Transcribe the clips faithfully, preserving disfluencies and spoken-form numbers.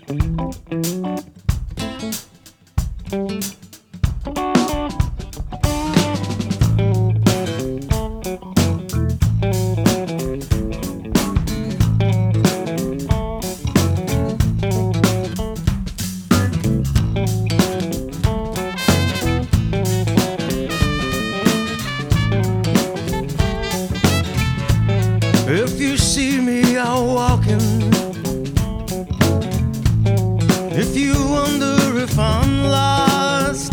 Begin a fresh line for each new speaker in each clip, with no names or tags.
If you see me out walking, if you wonder if I'm lost,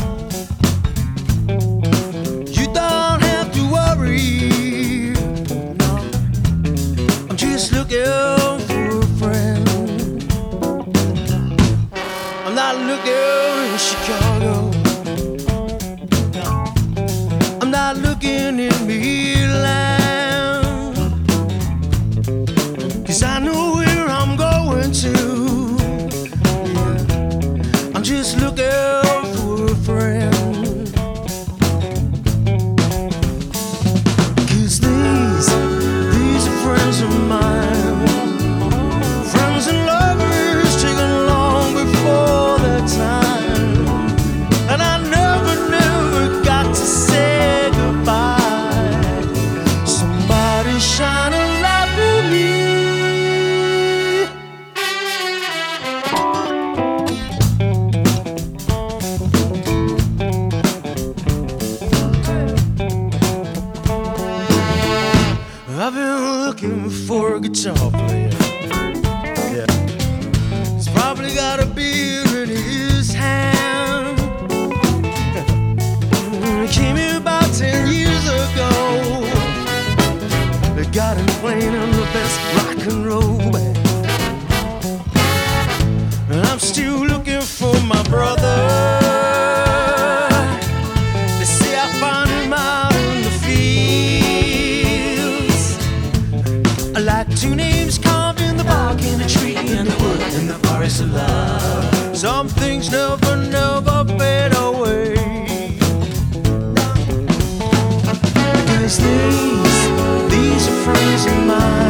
you don't have to worry. No, I'm just looking for a friend. I'm not looking in Chicago, I'm not looking in Milan, 'cause I know where I'm going to. Yeah. I'm just looking for a friend. 'Cause these, these are friends of mine. Friends and lovers taken long before their time. And I never, never got to say goodbye. Somebody shine a light for me. I've been looking for a guitar player. Yeah, he's probably got a beer in his hand. He came here about ten years ago. They got him playing in the best rock and roll band. And I'm still looking for my brother. They say I found him out in the fields, like two names carved in the bark, in a tree, in the wood, in the forest of love. Some things never, never fade away. Because these, these are friends of mine.